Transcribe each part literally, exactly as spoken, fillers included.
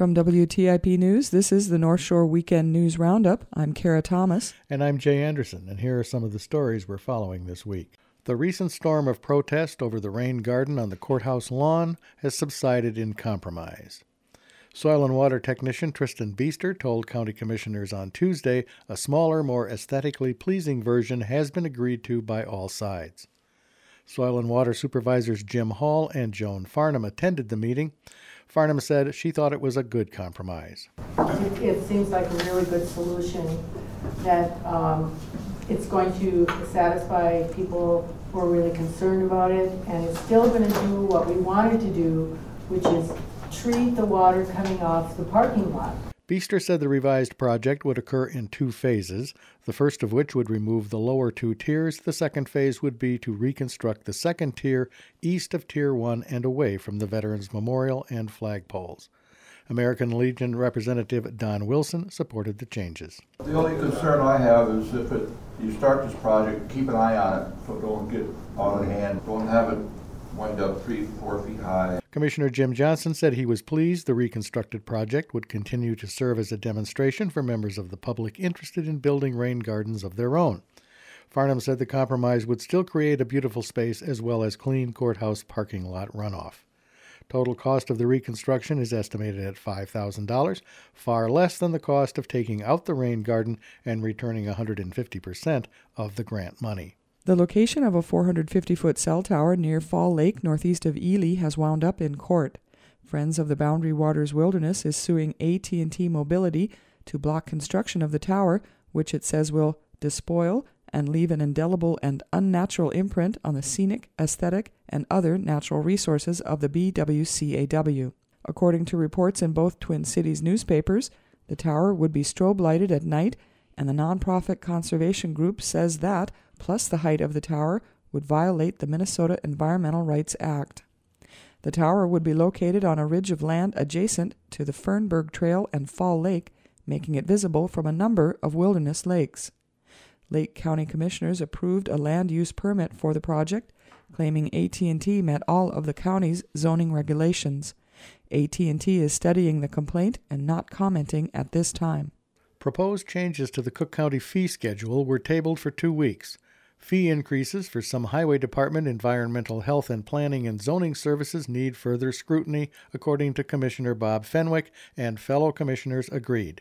From W T I P News, this is the North Shore Weekend News Roundup. I'm Kara Thomas. And I'm Jay Anderson, and here are some of the stories we're following this week. The recent storm of protest over the rain garden on the courthouse lawn has subsided in compromise. Soil and Water Technician Tristan Beester told County Commissioners on Tuesday a smaller, more aesthetically pleasing version has been agreed to by all sides. Soil and Water Supervisors Jim Hall and Joan Farnham attended the meeting. Farnham said she thought it was a good compromise. It, it seems like a really good solution that um, it's going to satisfy people who are really concerned about it, and it's still going to do what we wanted to do, which is treat the water coming off the parking lot. Beester said the revised project would occur in two phases, the first of which would remove the lower two tiers. The second phase would be to reconstruct the second tier east of Tier one and away from the Veterans Memorial and flagpoles. American Legion Representative Don Wilson supported the changes. The only concern I have is if it, you start this project, keep an eye on it so don't get out of hand. Don't have it wind up three, four feet high. Commissioner Jim Johnson said he was pleased the reconstructed project would continue to serve as a demonstration for members of the public interested in building rain gardens of their own. Farnham said the compromise would still create a beautiful space as well as clean courthouse parking lot runoff. Total cost of the reconstruction is estimated at five thousand dollars, far less than the cost of taking out the rain garden and returning one hundred fifty percent of the grant money. The location of a four hundred fifty foot cell tower near Fall Lake, northeast of Ely, has wound up in court. Friends of the Boundary Waters Wilderness is suing A T and T Mobility to block construction of the tower, which it says will despoil and leave an indelible and unnatural imprint on the scenic, aesthetic, and other natural resources of the B W C A W. According to reports in both Twin Cities newspapers, the tower would be strobe lighted at night, and the nonprofit conservation group says that, plus the height of the tower, would violate the Minnesota Environmental Rights Act. The tower would be located on a ridge of land adjacent to the Fernberg Trail and Fall Lake, making it visible from a number of wilderness lakes. Lake County Commissioners approved a land use permit for the project, claiming A T and T met all of the county's zoning regulations. A T and T is studying the complaint and not commenting at this time. Proposed changes to the Cook County fee schedule were tabled for two weeks. Fee increases for some Highway Department environmental health and planning and zoning services need further scrutiny, according to Commissioner Bob Fenwick, and fellow commissioners agreed.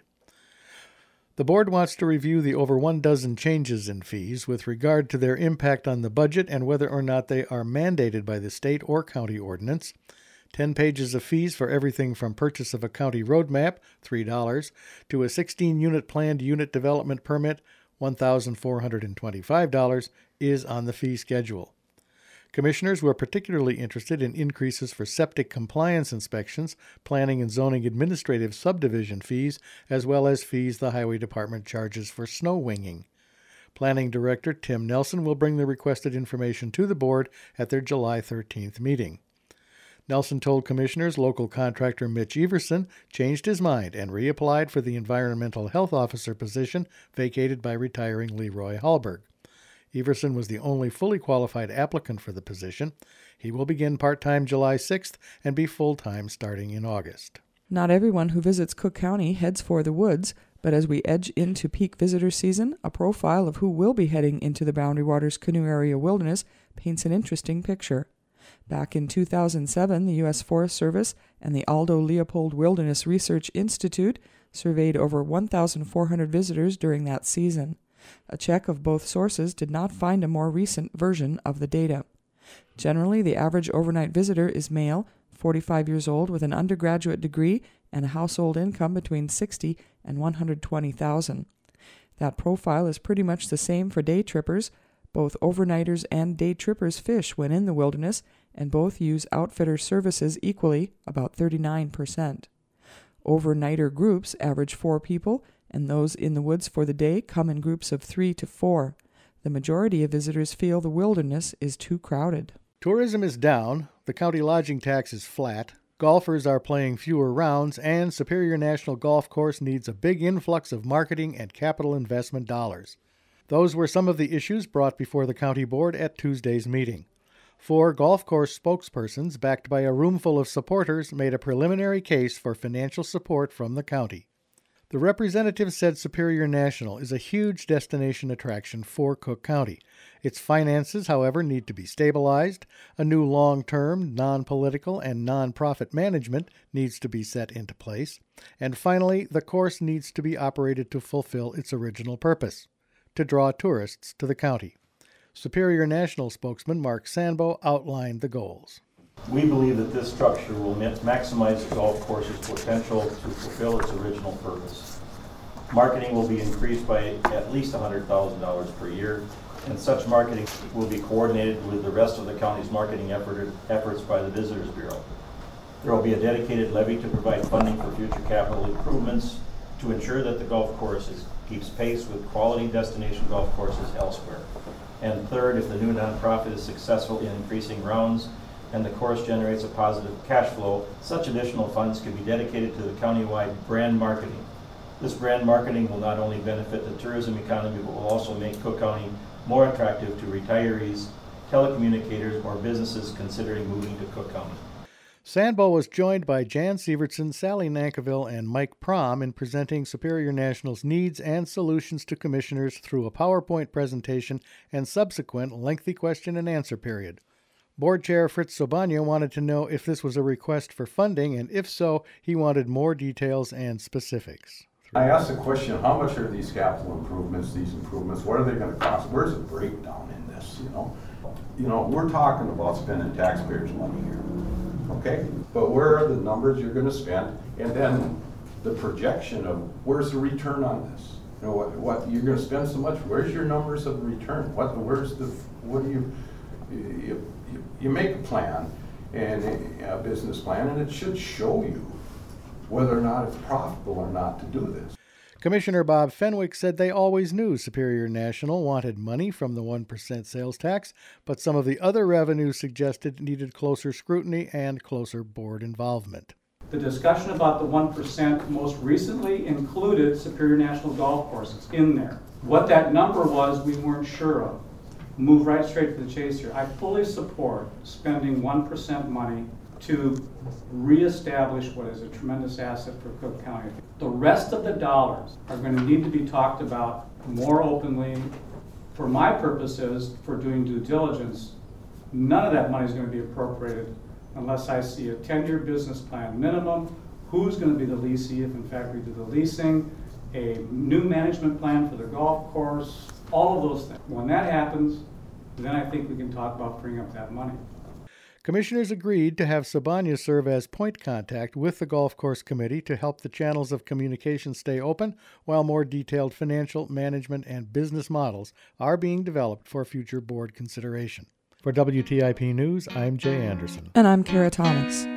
The board wants to review the over one dozen changes in fees with regard to their impact on the budget and whether or not they are mandated by the state or county ordinance. Ten pages of fees for everything from purchase of a county road map, three dollars, to a sixteen-unit planned unit development permit, one thousand four hundred twenty-five dollars, is on the fee schedule. Commissioners were particularly interested in increases for septic compliance inspections, planning and zoning administrative subdivision fees, as well as fees the Highway Department charges for snow winging. Planning Director Tim Nelson will bring the requested information to the board at their July thirteenth meeting. Nelson told commissioners local contractor Mitch Everson changed his mind and reapplied for the environmental health officer position vacated by retiring Leroy Hallberg. Everson was the only fully qualified applicant for the position. He will begin part-time July sixth and be full-time starting in August. Not everyone who visits Cook County heads for the woods, but as we edge into peak visitor season, a profile of who will be heading into the Boundary Waters Canoe Area Wilderness paints an interesting picture. Back in two thousand seven, the U S Forest Service and the Aldo Leopold Wilderness Research Institute surveyed over one thousand four hundred visitors during that season. A check of both sources did not find a more recent version of the data. Generally, the average overnight visitor is male, forty-five years old, with an undergraduate degree and a household income between sixty thousand dollars and one hundred twenty thousand dollars. That profile is pretty much the same for day trippers. Both overnighters and day trippers fish when in the wilderness, and both use outfitter services equally, about thirty-nine percent. Overnighter groups average four people, and those in the woods for the day come in groups of three to four. The majority of visitors feel the wilderness is too crowded. Tourism is down, the county lodging tax is flat, golfers are playing fewer rounds, and Superior National Golf Course needs a big influx of marketing and capital investment dollars. Those were some of the issues brought before the county board at Tuesday's meeting. Four golf course spokespersons, backed by a roomful of supporters, made a preliminary case for financial support from the county. The representative said Superior National is a huge destination attraction for Cook County. Its finances, however, need to be stabilized. A new long-term, non-political, and non-profit management needs to be set into place. And finally, the course needs to be operated to fulfill its original purpose, to draw tourists to the county. Superior National spokesman Mark Sanbo outlined the goals. We believe that this structure will maximize the golf course's potential to fulfill its original purpose. Marketing will be increased by at least one hundred thousand dollars per year, and such marketing will be coordinated with the rest of the county's marketing effort, efforts by the Visitors Bureau. There will be a dedicated levy to provide funding for future capital improvements to ensure that the golf course is, keeps pace with quality destination golf courses elsewhere. And third, if the new nonprofit is successful in increasing rounds and the course generates a positive cash flow, such additional funds can be dedicated to the countywide brand marketing. This brand marketing will not only benefit the tourism economy, but will also make Cook County more attractive to retirees, telecommunicators, or businesses considering moving to Cook County. Sanbo was joined by Jan Sievertson, Sally Nankiville, and Mike Prom in presenting Superior National's needs and solutions to commissioners through a PowerPoint presentation and subsequent lengthy question and answer period. Board Chair Fritz Sobania wanted to know if this was a request for funding, and if so, he wanted more details and specifics. I asked the question, how much are these capital improvements, these improvements, what are they going to cost? Where's the breakdown in this, you know? You know, we're talking about spending taxpayers' money here, okay? But where are the numbers you're going to spend? And then the projection of where's the return on this? You know, what, what you're going to spend so much, where's your numbers of return? What, where's the, what do you, you, you, you make a plan, and a, a business plan, and it should show you whether or not it's profitable or not to do this. Commissioner Bob Fenwick said they always knew Superior National wanted money from the one percent sales tax, but some of the other revenues suggested needed closer scrutiny and closer board involvement. The discussion about the one percent most recently included Superior National golf courses in there. What that number was, we weren't sure of. Move right straight to the chase here. I fully support spending one percent money to reestablish what is a tremendous asset for Cook County. The rest of the dollars are going to need to be talked about more openly. For my purposes, for doing due diligence, none of that money is going to be appropriated unless I see a ten-year business plan minimum, who's going to be the leasee if in fact we do the leasing, a new management plan for the golf course, all of those things. When that happens, then I think we can talk about freeing up that money. Commissioners agreed to have Sobania serve as point contact with the Golf Course Committee to help the channels of communication stay open, while more detailed financial, management, and business models are being developed for future board consideration. For W T I P News, I'm Jay Anderson. And I'm Kara Thomas.